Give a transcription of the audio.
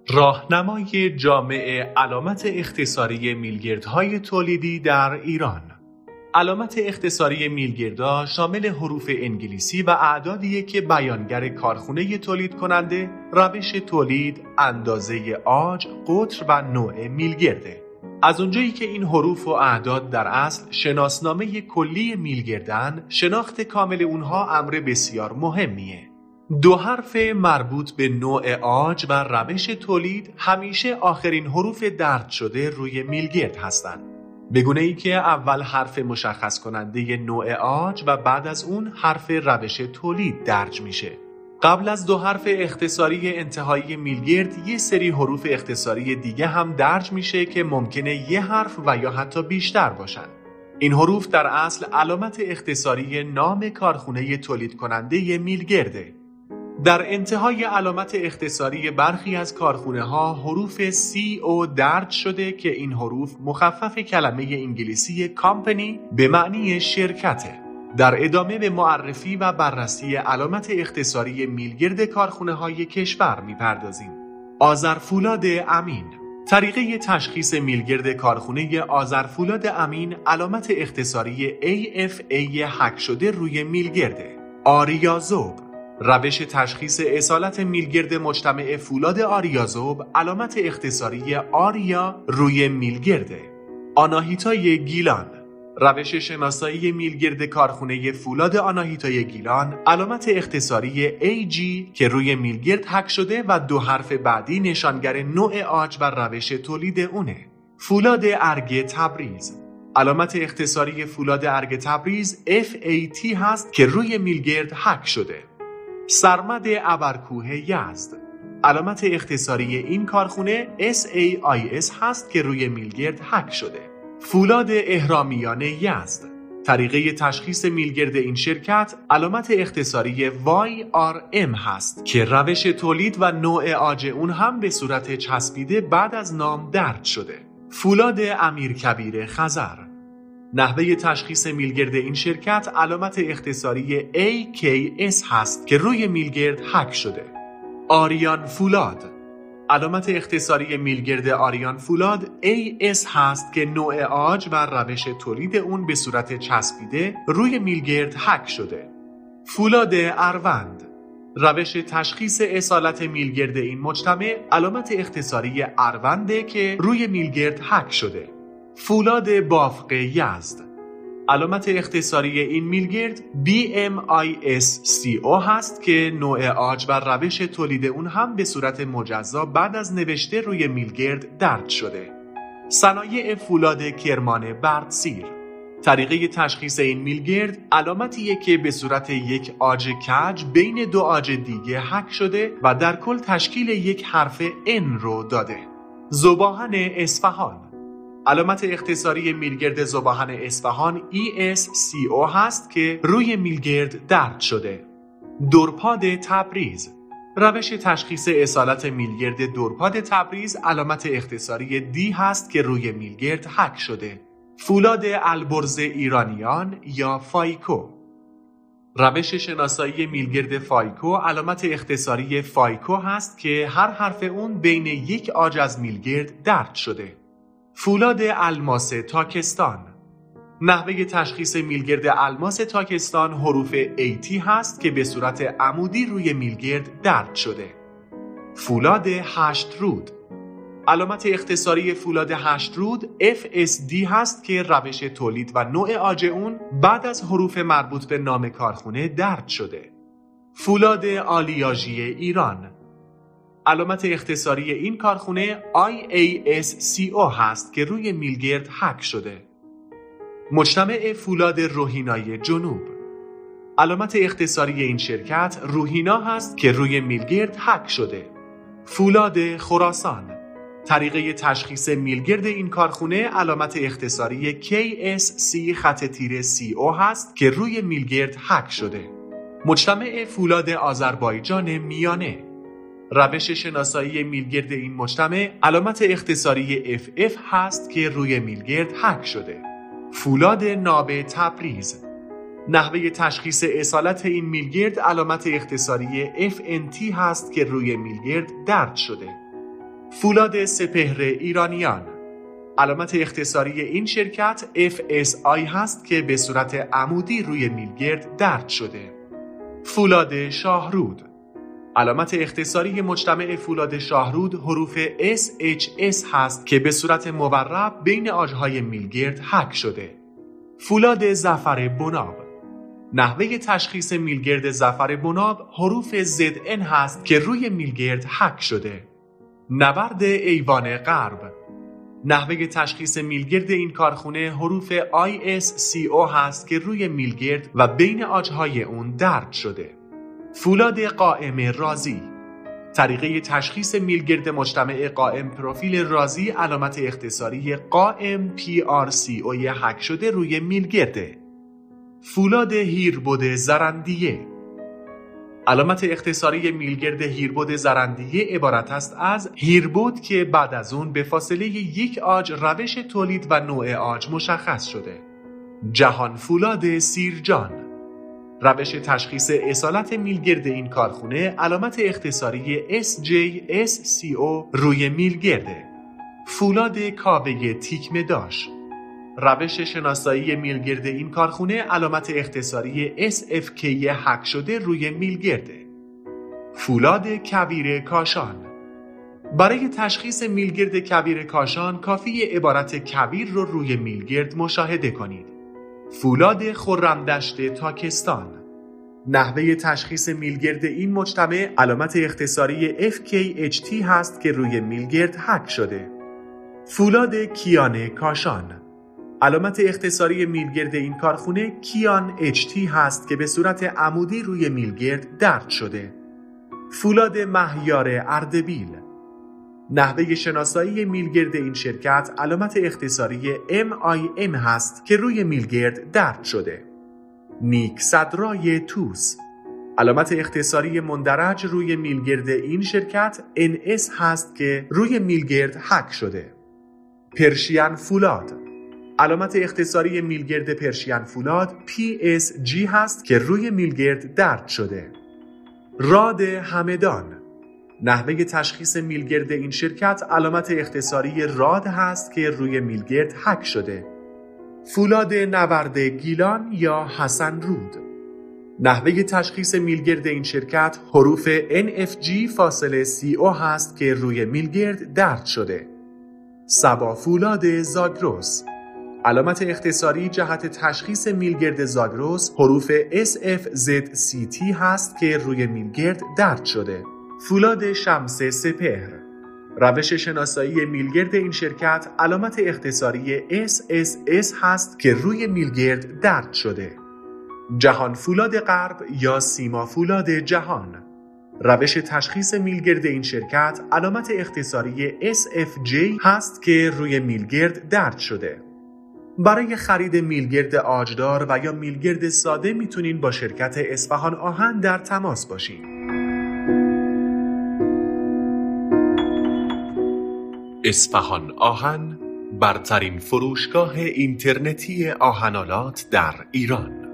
راهنمای جامع علامت اختصاری میلگردهای تولیدی در ایران. علامت اختصاری میلگردها شامل حروف انگلیسی و اعدادیه که بیانگر کارخونه تولید کننده، روش تولید، اندازه عاج، قطر و نوع میلگرده. از اونجایی که این حروف و اعداد در اصل شناسنامه کلی میلگردن، شناخت کامل اونها امر بسیار مهمیه. دو حرف مربوط به نوع عاج و روش تولید همیشه آخرین حروف درج شده روی میلگرد هستند. به گونه‌ای که اول حرف مشخص کننده نوع عاج و بعد از اون حرف روش تولید درج میشه. قبل از دو حرف اختصاری انتهایی میلگرد یه سری حروف اختصاری دیگه هم درج میشه که ممکنه یه حرف و یا حتی بیشتر باشن. این حروف در اصل علامت اختصاری نام کارخونه تولید کننده میلگرده. در انتهای علامت اختصاری برخی از کارخونه ها حروف CO درج شده که این حروف مخفف کلمه انگلیسی کامپنی به معنی شرکته. در ادامه به معرفی و بررسی علامت اختصاری میلگرد کارخونه های کشور میپردازیم. آذرفولاد امین. طریقه تشخیص میلگرد کارخونه آذرفولاد امین علامت اختصاری AFA حک شده روی میلگرده. آریازوب. روش تشخیص اصالت میلگرد مجتمع فولاد آریازوب علامت اختصاری آریا روی میلگرده. آناهیتای گیلان. روش شناسایی میلگرد کارخونه فولاد آناهیتای گیلان علامت اختصاری AG که روی میلگرد حک شده و دو حرف بعدی نشانگر نوع عاج و روش تولید اونه. فولاد ارگ تبریز. علامت اختصاری فولاد ارگ تبریز FAT هست که روی میلگرد حک شده. سرمد ابرکوه یزد. علامت اختصاری این کارخونه SAIS هست که روی میلگرد حک شده. فولاد اهرامیان یزد. طریقه تشخیص میلگرد این شرکت علامت اختصاری YRM هست که روش تولید و نوع عاج اون هم به صورت چسبیده بعد از نام درج شده. فولاد امیرکبیر خزر. نحوه تشخیص میلگرد این شرکت علامت اختصاری AKS هست که روی میلگرد حک شده. آریان فولاد. علامت اختصاری میلگرد آریان فولاد AS هست که نوع عاج و روش تولید اون به صورت چسبیده روی میلگرد حک شده. فولاد اروند. روش تشخیص اصالت میلگرد این مجتمع علامت اختصاری ارونده که روی میلگرد حک شده. فولاد بافق یزد. علامت اختصاری این میلگرد BMISCO هست که نوع عاج و روش تولید اون هم به صورت مجزا بعد از نوشته روی میلگرد درج شده. صنایع فولاد کرمان بردسیر. طریقه تشخیص این میلگرد علامتیه که به صورت یک عاج کج بین دو عاج دیگه حک شده و در کل تشکیل یک حرف N رو داده. ذوباهن اصفهان. علامت اختصاری میلگرد ذوباهن اصفهان ESCO هست که روی میلگرد درج شده. دورپاد تبریز. روش تشخیص اصالت میلگرد دورپاد تبریز علامت اختصاری D هست که روی میلگرد حک شده. فولاد البرز ایرانیان یا فایکو. روش شناسایی میلگرد فایکو علامت اختصاری فایکو هست که هر حرف اون بین یک عاج از میلگرد درج شده. فولاد الماس تاکستان. نحوه تشخیص میلگرد الماس تاکستان حروف AT هست که به صورت عمودی روی میلگرد درج شده. فولاد هشت رود. علامت اختصاری فولاد هشت رود FSD هست که روش تولید و نوع عاج اون بعد از حروف مربوط به نام کارخونه درج شده. فولاد آلیاژی ایران. علامت اختصاری این کارخونه IASCO هست که روی میلگرد حک شده. مجتمع فولاد روهینای جنوب. علامت اختصاری این شرکت روهینا هست که روی میلگرد حک شده. فولاد خراسان. طریقه تشخیص میلگرد این کارخونه علامت اختصاری KSC خط تیره CO هست که روی میلگرد حک شده. مجتمع فولاد آذربایجان میانه. روش شناسایی میلگرد این مجتمع علامت اختصاری FF هست که روی میلگرد حک شده. فولاد ناب تبریز. نحوه تشخیص اصالت این میلگرد علامت اختصاری FNT هست که روی میلگرد درج شده. فولاد سپهر ایرانیان. علامت اختصاری این شرکت FSI هست که به صورت عمودی روی میلگرد درج شده. فولاد شاهرود. علامت اختصاری مجتمع فولاد شاهرود حروف SHS هست که به صورت مورب بین آجهای میلگرد حک شده. فولاد زعفر بناب. نحوه تشخیص میلگرد زعفر بناب حروف ZN هست که روی میلگرد حک شده. نبرد ایوان غرب. نحوه تشخیص میلگرد این کارخونه حروف ISCO هست که روی میلگرد و بین آجهای اون درج شده. فولاد قائم رازی. طریقه تشخیص میلگرد مجتمع قائم پروفیل رازی علامت اختصاری قائم PRCO حک شده روی میلگرده. فولاد هیربد زرندیه. علامت اختصاری میلگرد هیربد زرندیه عبارت است از هیربد که بعد از اون به فاصله یک آج روش تولید و نوع آج مشخص شده. جهان فولاد سیرجان. روش تشخیص اصالت میلگرد این کارخونه علامت اختصاری SJSCO روی میلگرده. فولاد کاوه تیکمه داش. روش شناسایی میلگرد این کارخونه علامت اختصاری SFK حک شده روی میلگرده. فولاد کویر کاشان. برای تشخیص میلگرد کویر کاشان کافی عبارت کویر رو روی میلگرد مشاهده کنید. فولاد خرمدشت تاکستان. نحوه تشخیص میلگرد این مجتمع علامت اختصاری FKHT هست که روی میلگرد حک شده. فولاد کیان کاشان. علامت اختصاری میلگرد این کارخونه کیان HT هست که به صورت عمودی روی میلگرد درج شده. فولاد مهیار اردبیل. نحوه شناسایی میلگرد این شرکت علامت اختصاری MIM هست که روی میلگرد درج شده. نیک صدرای توس. علامت اختصاری مندرج روی میلگرد این شرکت NS هست که روی میلگرد حک شده. پرشین فولاد. علامت اختصاری میلگرد پرشین فولاد PSG هست که روی میلگرد درج شده. راد همدان. نحوه تشخیص میلگرد این شرکت علامت اختصاری راد هست که روی میلگرد حک شده. فولاد نورد گیلان یا حسن رود. نحوه تشخیص میلگرد این شرکت حروف NFG فاصله CO هست که روی میلگرد درج شده. سبا فولاد زاگرس. علامت اختصاری جهت تشخیص میلگرد زاگرس حروف SFZCT هست که روی میلگرد درج شده. فولاد شمس سپهر. روش شناسایی میلگرد این شرکت علامت اختصاری SSS هست که روی میلگرد درج شده. جهان فولاد غرب یا سیما فولاد جهان. روش تشخیص میلگرد این شرکت علامت اختصاری SFJ هست که روی میلگرد درج شده. برای خرید میلگرد آجدار و یا میلگرد ساده میتونین با شرکت اصفهان آهن در تماس باشین. اصفهان آهن برترین فروشگاه اینترنتی آهن‌آلات در ایران.